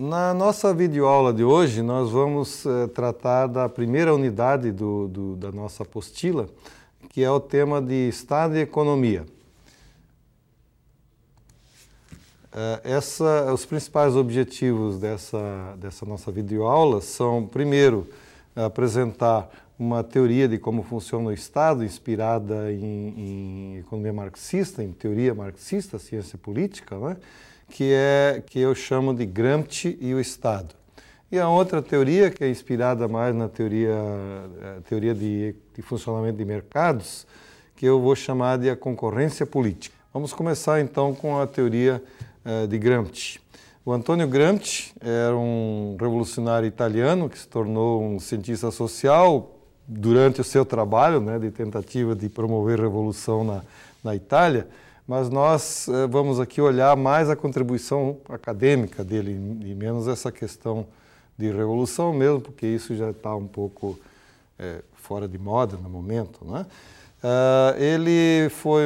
Na nossa videoaula de hoje, nós vamos tratar da primeira unidade da nossa apostila, que é o tema de Estado e Economia. Os principais objetivos dessa nossa videoaula são, primeiro, apresentar uma teoria de como funciona o Estado, inspirada em economia marxista, em teoria marxista, ciência política, né? que eu chamo de Gramsci e o Estado. E a outra teoria, que é inspirada mais na teoria de funcionamento de mercados, que eu vou chamar de a concorrência política. Vamos começar então com a teoria de Gramsci. O Antônio Gramsci era um revolucionário italiano que se tornou um cientista social durante o seu trabalho, né, de tentativa de promover revolução na Itália, mas nós vamos aqui olhar mais a contribuição acadêmica dele e menos essa questão de revolução mesmo, porque isso já está um pouco fora de moda no momento, né? Ele foi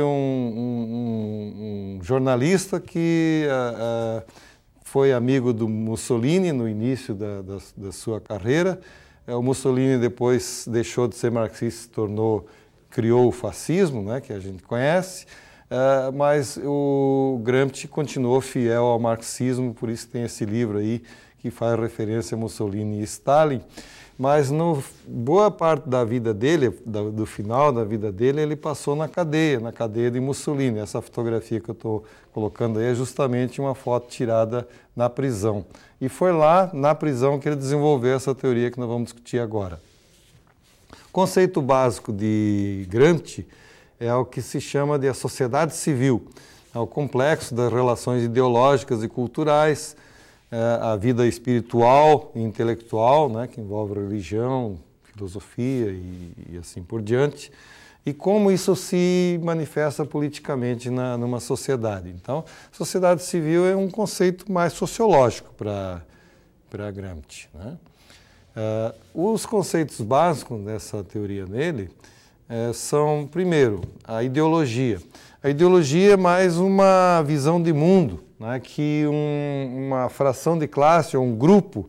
um jornalista que foi amigo do Mussolini no início da sua carreira. O Mussolini depois deixou de ser marxista, criou o fascismo, né, que a gente conhece, mas o Gramsci continuou fiel ao marxismo, por isso tem esse livro aí que faz referência a Mussolini e Stalin. Mas boa parte da vida dele, do final da vida dele, ele passou na cadeia de Mussolini. Essa fotografia que eu estou colocando aí é justamente uma foto tirada na prisão. E foi lá, na prisão, que ele desenvolveu essa teoria que nós vamos discutir agora. O conceito básico de Gramsci é o que se chama de a sociedade civil. É o complexo das relações ideológicas e culturais, a vida espiritual e intelectual, né, que envolve religião, filosofia e assim por diante, e como isso se manifesta politicamente numa sociedade. Então, sociedade civil é um conceito mais sociológico para Gramsci, né? Os conceitos básicos dessa teoria dele são, primeiro, a ideologia. A ideologia é mais uma visão de mundo, né, que uma fração de classe ou um grupo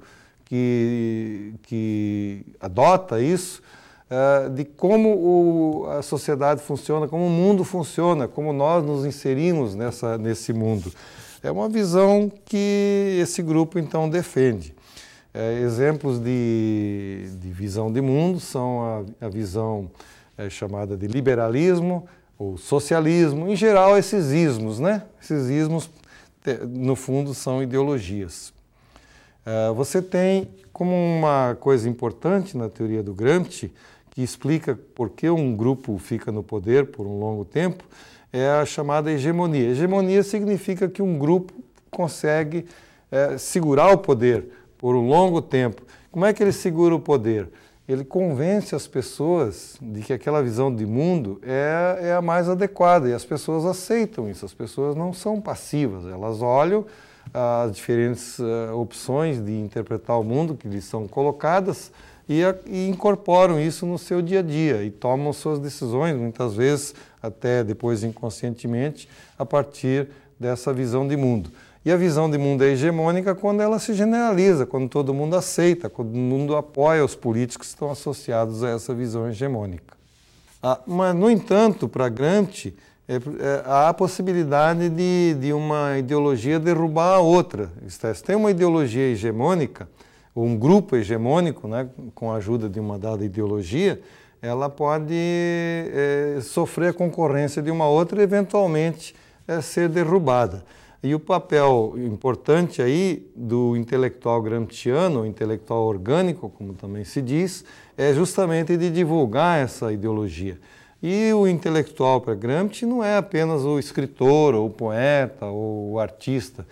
que adota isso, de como a sociedade funciona, como o mundo funciona, como nós nos inserimos nesse mundo. É uma visão que esse grupo, então, defende. Exemplos de visão de mundo são a visão chamada de liberalismo ou socialismo, em geral esses ismos, né? Esses ismos, no fundo, são ideologias. Você tem como uma coisa importante na teoria do Gramsci, que explica por que um grupo fica no poder por um longo tempo, é a chamada hegemonia. Hegemonia significa que um grupo consegue segurar o poder por um longo tempo. Como é que ele segura o poder? Ele convence as pessoas de que aquela visão de mundo é a mais adequada, e as pessoas aceitam isso. As pessoas não são passivas, elas olham as diferentes opções de interpretar o mundo que lhes são colocadas e incorporam isso no seu dia a dia e tomam suas decisões, muitas vezes até depois inconscientemente, a partir dessa visão de mundo. E a visão de mundo é hegemônica quando ela se generaliza, quando todo mundo aceita, quando todo mundo apoia os políticos que estão associados a essa visão hegemônica. Mas, no entanto, para Gramsci, há a possibilidade de uma ideologia derrubar a outra. Se tem uma ideologia hegemônica, ou um grupo hegemônico, né, com a ajuda de uma dada ideologia, ela pode sofrer a concorrência de uma outra e, eventualmente, ser derrubada. E o papel importante aí do intelectual gramsciano, o intelectual orgânico, como também se diz, é justamente de divulgar essa ideologia. E o intelectual para Gramsci não é apenas o escritor, ou o poeta, ou o artista,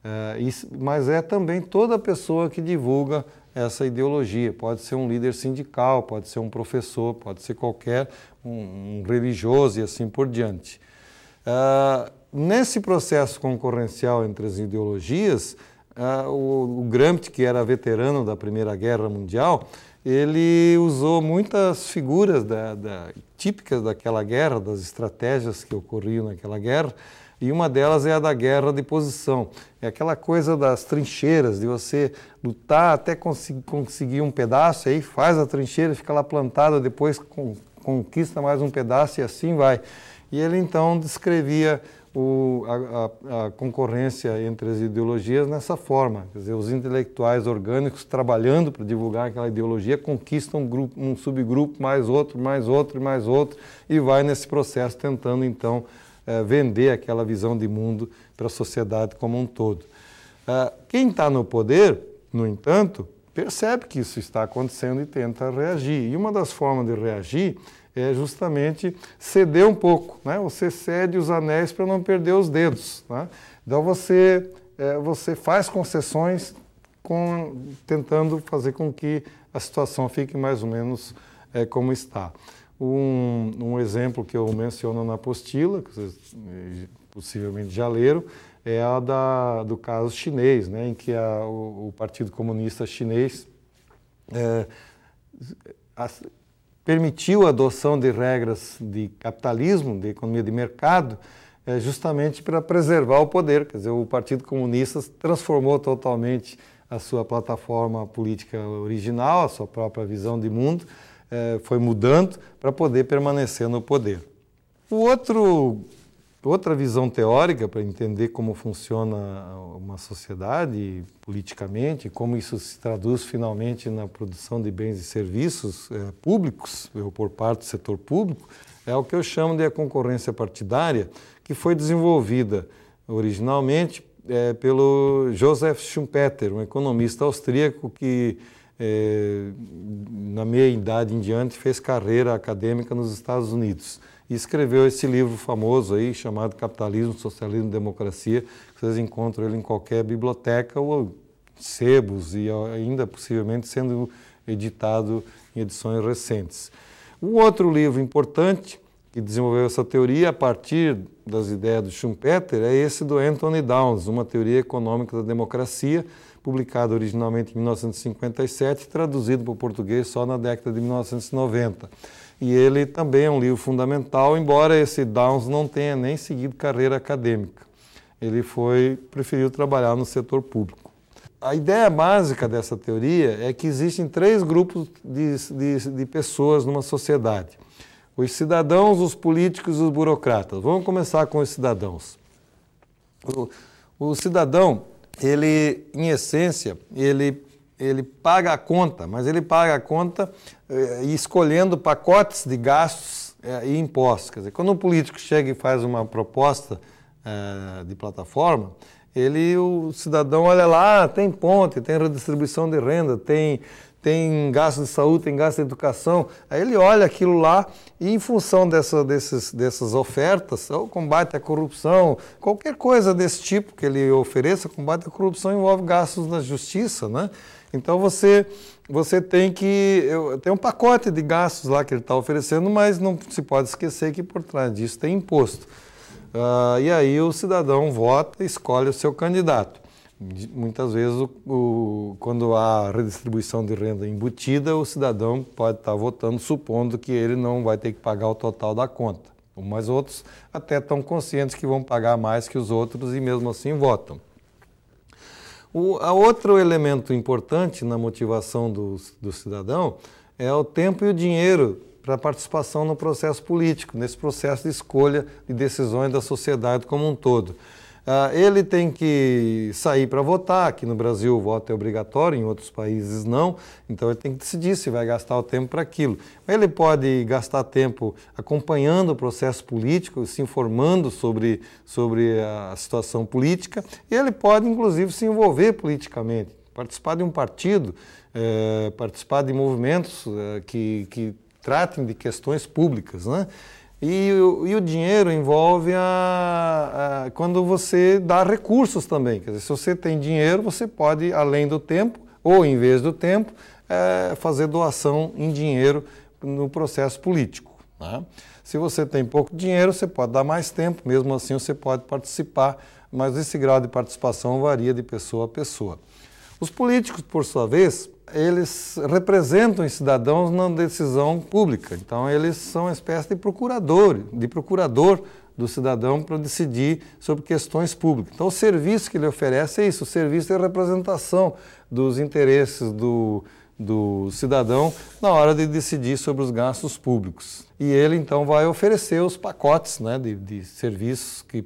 mas é também toda pessoa que divulga essa ideologia. Pode ser um líder sindical, pode ser um professor, pode ser qualquer um religioso e assim por diante. Nesse processo concorrencial entre as ideologias, o Gramsci, que era veterano da Primeira Guerra Mundial, ele usou muitas figuras típicas daquela guerra, das estratégias que ocorriam naquela guerra, E uma delas é a da guerra de posição. É aquela coisa das trincheiras, de você lutar até conseguir um pedaço, aí faz a trincheira, fica lá plantada, depois conquista mais um pedaço e assim vai. E ele então descrevia a concorrência entre as ideologias nessa forma. Quer dizer, os intelectuais orgânicos trabalhando para divulgar aquela ideologia conquistam um subgrupo, mais outro, mais outro, mais outro, e vai nesse processo tentando então vender aquela visão de mundo para a sociedade como um todo. Quem está no poder, no entanto, percebe que isso está acontecendo e tenta reagir. E uma das formas de reagir é justamente ceder um pouco, né? Você cede os anéis para não perder os dedos, né? Então você faz concessões tentando fazer com que a situação fique mais ou menos como está. Um exemplo que eu menciono na apostila, que vocês possivelmente já leram, é do caso chinês, né? Em que o Partido Comunista Chinês permitiu a adoção de regras de capitalismo, de economia de mercado, justamente para preservar o poder. Quer dizer, o Partido Comunista transformou totalmente a sua plataforma política original, a sua própria visão de mundo, foi mudando para poder permanecer no poder. Outra visão teórica para entender como funciona uma sociedade politicamente, como isso se traduz finalmente na produção de bens e serviços públicos, por parte do setor público, é o que eu chamo de a concorrência partidária, que foi desenvolvida originalmente pelo Joseph Schumpeter, um economista austríaco que, na meia-idade em diante, fez carreira acadêmica nos Estados Unidos. E escreveu esse livro famoso aí, chamado Capitalismo, Socialismo e Democracia, que vocês encontram ele em qualquer biblioteca ou sebos e ainda possivelmente sendo editado em edições recentes. Um outro livro importante que desenvolveu essa teoria a partir das ideias do Schumpeter é esse do Anthony Downs, Uma Teoria Econômica da Democracia, publicado originalmente em 1957 e traduzido para o português só na década de 1990. E ele também é um livro fundamental, embora esse Downs não tenha nem seguido carreira acadêmica. Ele preferiu trabalhar no setor público. A ideia básica dessa teoria é que existem três grupos de pessoas numa sociedade. Os cidadãos, os políticos e os burocratas. Vamos começar com os cidadãos. O cidadão, ele, em essência, ele paga a conta, mas ele paga a conta escolhendo pacotes de gastos e impostos. Quer dizer, quando um político chega e faz uma proposta de plataforma, o cidadão olha lá, tem ponte, tem redistribuição de renda, tem gasto de saúde, tem gasto de educação. Aí ele olha aquilo lá e, em função dessas ofertas, ou combate à corrupção, qualquer coisa desse tipo que ele ofereça, combate à corrupção envolve gastos na justiça, né? Então você tem um pacote de gastos lá que ele está oferecendo, mas não se pode esquecer que por trás disso tem imposto. E aí o cidadão vota e escolhe o seu candidato. Muitas vezes, quando há redistribuição de renda embutida, o cidadão pode estar votando supondo que ele não vai ter que pagar o total da conta. Mas outros até estão conscientes que vão pagar mais que os outros e mesmo assim votam. Outro elemento importante na motivação do cidadão é o tempo e o dinheiro para a participação no processo político, nesse processo de escolha de decisões da sociedade como um todo. Ele tem que sair para votar. Aqui no Brasil o voto é obrigatório, em outros países não, então ele tem que decidir se vai gastar o tempo para aquilo. Ele pode gastar tempo acompanhando o processo político, se informando sobre a situação política, e ele pode inclusive se envolver politicamente, participar de um partido, participar de movimentos que tratem de questões públicas, né? E o dinheiro envolve quando você dá recursos também. Quer dizer, se você tem dinheiro, você pode, além do tempo, ou em vez do tempo, fazer doação em dinheiro no processo político, né? Se você tem pouco dinheiro, você pode dar mais tempo, mesmo assim você pode participar, mas esse grau de participação varia de pessoa a pessoa. Os políticos, por sua vez, eles representam os cidadãos na decisão pública. Então, eles são uma espécie de procurador do cidadão para decidir sobre questões públicas. Então, o serviço que ele oferece é isso, o serviço é a representação dos interesses do cidadão na hora de decidir sobre os gastos públicos. E ele, então, vai oferecer os pacotes, né, de serviços que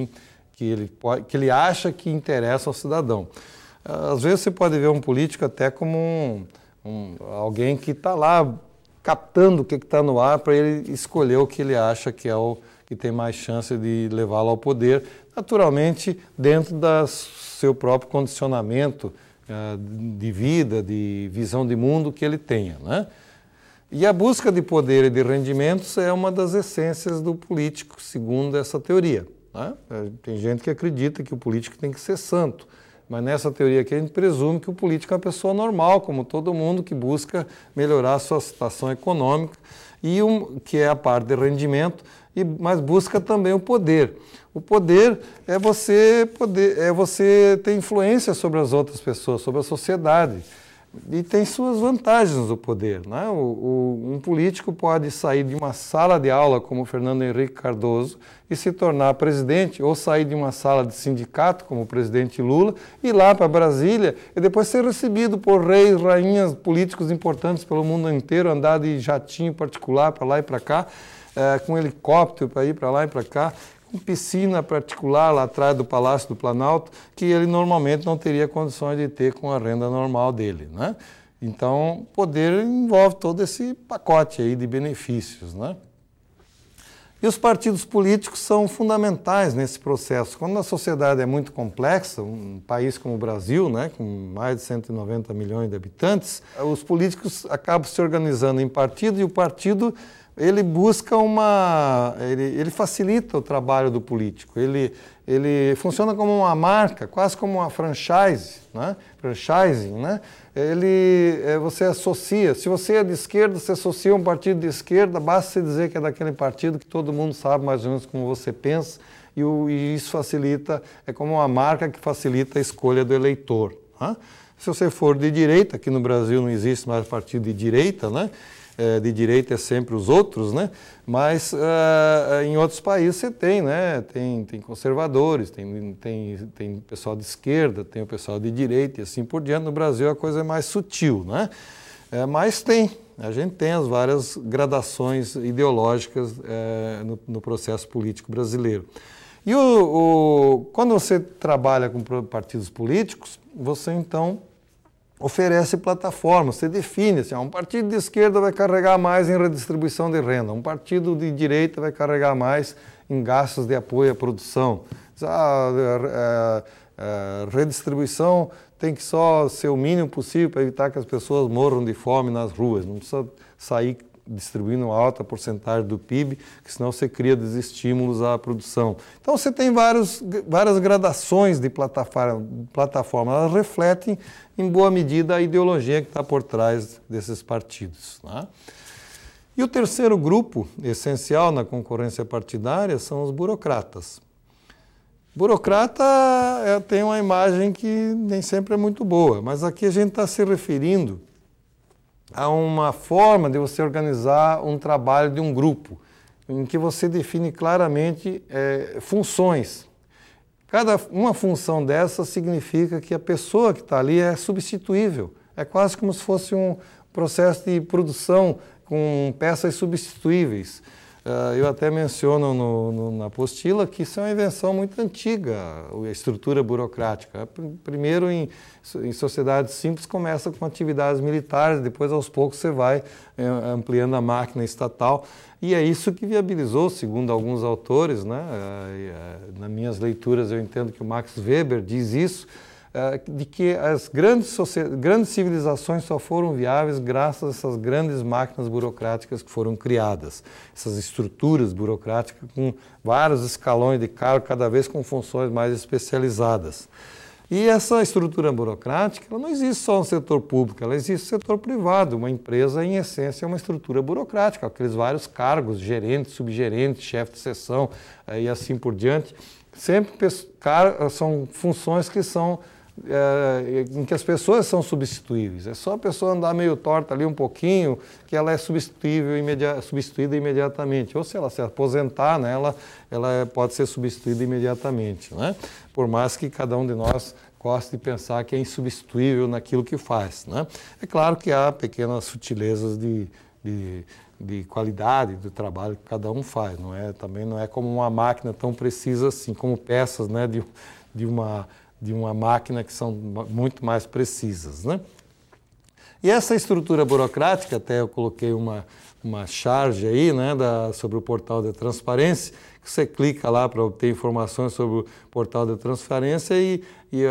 ele acha que interessam ao cidadão. Às vezes você pode ver um político até como alguém que está lá captando o que está no ar para ele escolher o que ele acha que é o que tem mais chance de levá-lo ao poder, naturalmente dentro do seu próprio condicionamento de vida, de visão de mundo que ele tenha, né? E a busca de poder e de rendimentos é uma das essências do político, segundo essa teoria, né? Tem gente que acredita que o político tem que ser santo, mas nessa teoria aqui a gente presume que o político é uma pessoa normal, como todo mundo, que busca melhorar a sua situação econômica, que é a parte de rendimento, mas busca também o poder. O poder é você ter influência sobre as outras pessoas, sobre a sociedade. E tem suas vantagens o poder, né? Um político pode sair de uma sala de aula como o Fernando Henrique Cardoso e se tornar presidente, ou sair de uma sala de sindicato como o presidente Lula, ir lá para Brasília e depois ser recebido por reis, rainhas, políticos importantes pelo mundo inteiro, andar de jatinho particular para lá e para cá, com helicóptero para ir para lá e para cá, com piscina particular lá atrás do Palácio do Planalto, que ele normalmente não teria condições de ter com a renda normal dele, né? Então, poder envolve todo esse pacote aí de benefícios, né? E os partidos políticos são fundamentais nesse processo. Quando a sociedade é muito complexa, um país como o Brasil, né, com mais de 190 milhões de habitantes, os políticos acabam se organizando em partido e o partido ele busca ele facilita o trabalho do político, ele funciona como uma marca, quase como uma franchise, né? Franchising, né? Você associa, se você é de esquerda, você associa um partido de esquerda, basta você dizer que é daquele partido que todo mundo sabe mais ou menos como você pensa, e isso facilita, é como uma marca que facilita a escolha do eleitor, né? Se você for de direita, aqui no Brasil não existe mais partido de direita, né? De direita é sempre os outros, né? Mas em outros países você tem, né? Tem conservadores, tem pessoal de esquerda, tem o pessoal de direita e assim por diante. No Brasil a coisa é mais sutil, né? Mas a gente tem as várias gradações ideológicas no processo político brasileiro. E quando você trabalha com partidos políticos, você então oferece plataformas, você define, assim, um partido de esquerda vai carregar mais em redistribuição de renda, um partido de direita vai carregar mais em gastos de apoio à produção. Redistribuição tem que só ser o mínimo possível para evitar que as pessoas morram de fome nas ruas, não precisa sair distribuindo uma alta porcentagem do PIB, que senão você cria desestímulos à produção. Então você tem várias gradações de plataforma, elas refletem em boa medida a ideologia que está por trás desses partidos, né? E o terceiro grupo essencial na concorrência partidária são os burocratas. Burocrata tem uma imagem que nem sempre é muito boa, mas aqui a gente está se referindo a uma forma de você organizar um trabalho de um grupo, em que você define claramente funções. Uma função dessa significa que a pessoa que está ali é substituível. É quase como se fosse um processo de produção com peças substituíveis. Eu até menciono na apostila que isso é uma invenção muito antiga, a estrutura burocrática. Primeiro, em sociedades simples, começa com atividades militares, depois, aos poucos, você vai ampliando a máquina estatal. E é isso que viabilizou, segundo alguns autores, né? Nas minhas leituras, eu entendo que o Max Weber diz isso, de que as grandes civilizações só foram viáveis graças a essas grandes máquinas burocráticas que foram criadas, essas estruturas burocráticas com vários escalões de cargo, cada vez com funções mais especializadas. E essa estrutura burocrática ela não existe só no setor público, ela existe no setor privado. Uma empresa, em essência, é uma estrutura burocrática, aqueles vários cargos, gerente, subgerente, chefe de seção e assim por diante. Sempre são funções que são em que as pessoas são substituíveis. É só a pessoa andar meio torta ali um pouquinho que ela é substituída imediatamente. Ou se ela se aposentar, né, ela pode ser substituída imediatamente, né? Por mais que cada um de nós goste de pensar que é insubstituível naquilo que faz, né? É claro que há pequenas sutilezas de qualidade do trabalho que cada um faz. Também não é como uma máquina tão precisa assim, como peças, né, de uma máquina que são muito mais precisas, né? E essa estrutura burocrática, até eu coloquei uma charge aí, né, sobre o portal de transparência, que você clica lá para obter informações sobre o portal de transparência e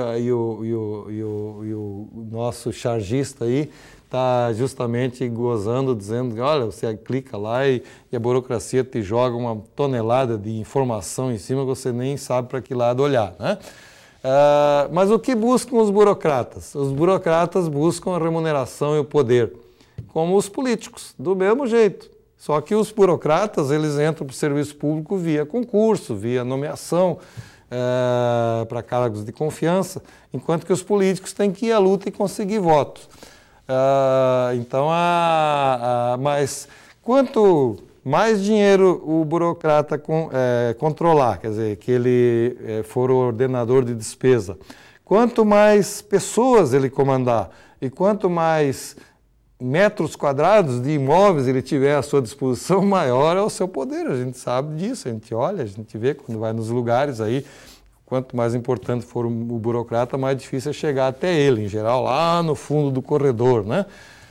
o nosso chargista aí está justamente gozando, dizendo que, olha, você clica lá e a burocracia te joga uma tonelada de informação em cima que você nem sabe para que lado olhar, né? Mas o que buscam os burocratas? Os burocratas buscam a remuneração e o poder, como os políticos, do mesmo jeito. Só que os burocratas, eles entram para o serviço público via concurso, via nomeação para cargos de confiança, enquanto que os políticos têm que ir à luta e conseguir votos. Mas quanto mais dinheiro o burocrata controlar, quer dizer, que ele for o ordenador de despesa, quanto mais pessoas ele comandar e quanto mais metros quadrados de imóveis ele tiver à sua disposição, maior é o seu poder. A gente sabe disso, a gente olha, a gente vê quando vai nos lugares aí, quanto mais importante for o burocrata, mais difícil é chegar até ele, em geral, lá no fundo do corredor, né?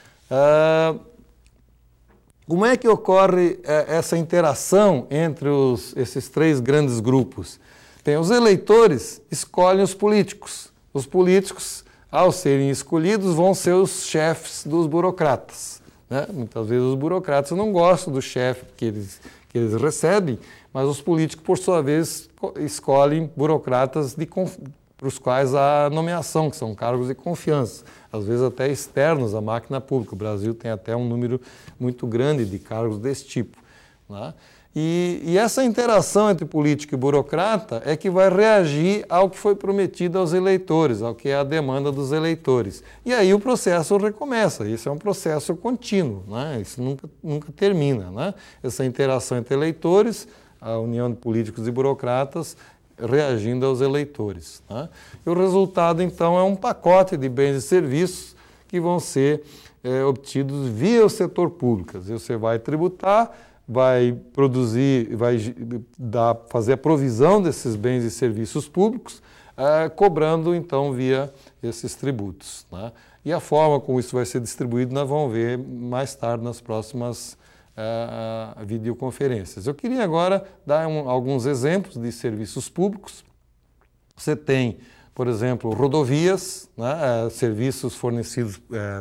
Como é que ocorre essa interação entre esses três grandes grupos? Os eleitores escolhem os políticos. Os políticos, ao serem escolhidos, vão ser os chefes dos burocratas, né? Muitas vezes os burocratas não gostam do chefe que eles recebem, mas os políticos, por sua vez, escolhem burocratas para os quais há nomeação, que são cargos de confiança, às vezes até externos à máquina pública. O Brasil tem até um número muito grande de cargos desse tipo, né? E essa interação entre político e burocrata é que vai reagir ao que foi prometido aos eleitores, ao que é a demanda dos eleitores. E aí o processo recomeça. Isso é um processo contínuo, né? Isso nunca termina, né? Essa interação entre eleitores, a união de políticos e burocratas, reagindo aos eleitores, né? E o resultado, então, é um pacote de bens e serviços que vão ser obtidos via o setor público. Você vai tributar, vai produzir, fazer a provisão desses bens e serviços públicos, cobrando, então, via esses tributos, né? E a forma como isso vai ser distribuído nós vamos ver mais tarde nas próximas videoconferências. Eu queria agora dar alguns exemplos de serviços públicos. Você tem, por exemplo, rodovias, né, serviços fornecidos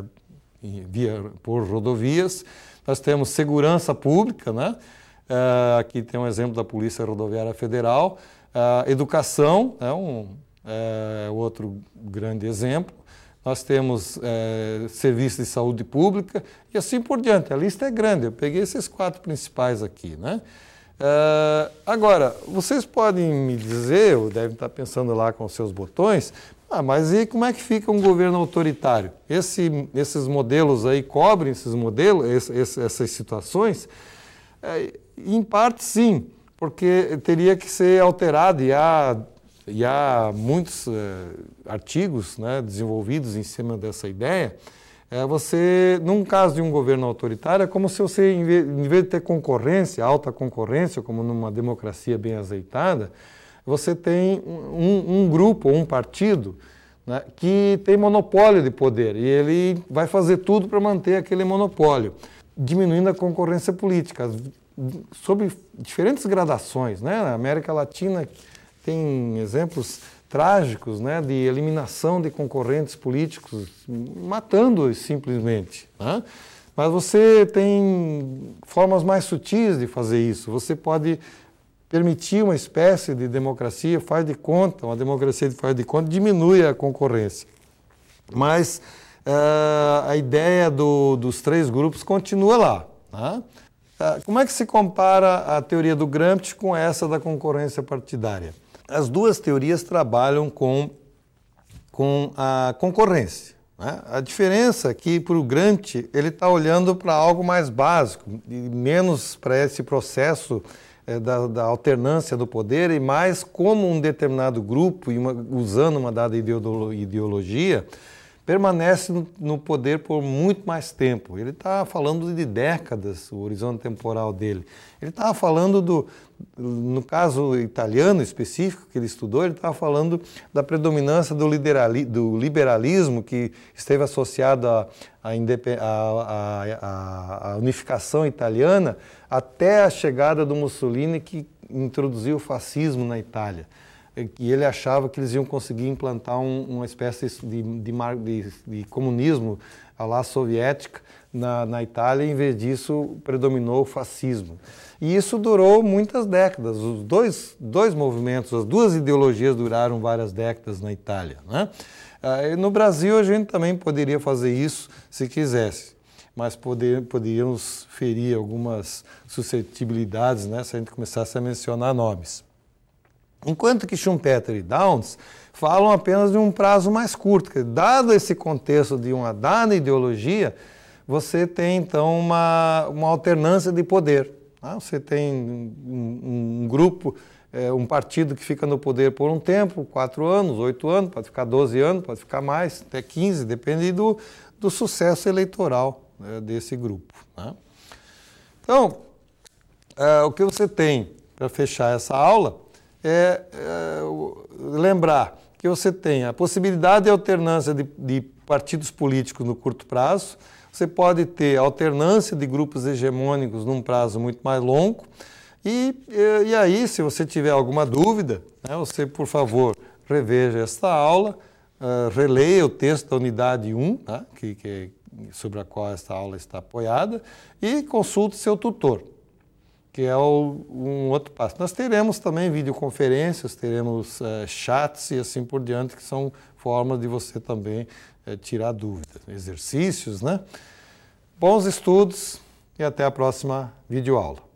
por rodovias. Nós temos segurança pública, né? Aqui tem um exemplo da Polícia Rodoviária Federal. Educação é outro grande exemplo. Nós temos serviços de saúde pública e assim por diante. A lista é grande, eu peguei esses 4 principais aqui, né? Agora, vocês podem me dizer, ou devem estar pensando lá com os seus botões, mas e como é que fica um governo autoritário? Esses modelos aí cobrem esses modelos, essas situações? Em parte sim, porque teria que ser alterado e há muitos artigos, né, desenvolvidos em cima dessa ideia. Num caso de um governo autoritário, é como se você, em vez de ter concorrência, alta concorrência, como numa democracia bem azeitada, você tem um grupo, um partido, né, que tem monopólio de poder e ele vai fazer tudo para manter aquele monopólio, diminuindo a concorrência política, sob diferentes gradações, né? Na América Latina tem exemplos trágicos, né, de eliminação de concorrentes políticos, matando-os simplesmente, né? Mas você tem formas mais sutis de fazer isso. Você pode permitir uma espécie de democracia uma democracia de faz de conta, diminui a concorrência. Mas a ideia dos 3 grupos continua lá, né? Como é que se compara a teoria do Gramsci com essa da concorrência partidária? As duas teorias trabalham com com a concorrência, né? A diferença é que para o Grant ele está olhando para algo mais básico, e menos para esse processo da alternância do poder e mais como um determinado grupo, usando uma dada ideologia, permanece no poder por muito mais tempo. Ele está falando de décadas, o horizonte temporal dele. Ele estava falando no caso italiano específico que ele estudou, ele estava falando da predominância do liberalismo que esteve associado à unificação italiana até a chegada do Mussolini, que introduziu o fascismo na Itália. E ele achava que eles iam conseguir implantar uma espécie de comunismo à la soviética na Itália, e em vez disso predominou o fascismo. E isso durou muitas décadas. Os dois movimentos, as duas ideologias duraram várias décadas na Itália, né? No Brasil a gente também poderia fazer isso se quisesse, mas poderíamos ferir algumas suscetibilidades, né, se a gente começasse a mencionar nomes. Enquanto que Schumpeter e Downes falam apenas de um prazo mais curto, que, dado esse contexto de uma dada ideologia, você tem então uma alternância de poder. Tá? Você tem um grupo, um partido que fica no poder por um tempo, 4 anos, 8 anos, pode ficar 12 anos, pode ficar mais, até 15, depende do sucesso eleitoral, né, desse grupo. Tá? Então, o que você tem para fechar essa aula lembrar que você tem a possibilidade de alternância de partidos políticos no curto prazo, você pode ter alternância de grupos hegemônicos num prazo muito mais longo, e aí, se você tiver alguma dúvida, né, você, por favor, reveja esta aula, releia o texto da unidade 1, tá, sobre a qual esta aula está apoiada, e consulte seu tutor, que é um outro passo. Nós teremos também videoconferências, teremos chats e assim por diante, que são formas de você também tirar dúvidas, exercícios, né? Bons estudos e até a próxima videoaula.